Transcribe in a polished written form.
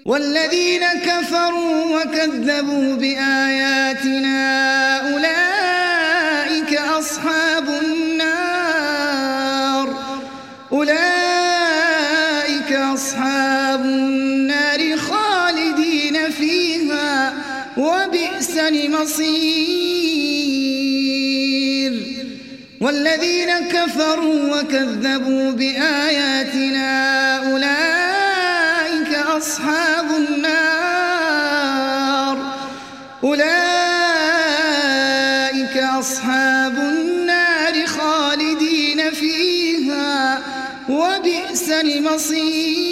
والذين كفروا وكذبوا بآياتنا أولئك أصحاب النار خالدين فيها وبئس المصير. والذين كفروا وكذبوا بآياتنا أولئك أصحاب النار خالدين فيها وبئس المصير.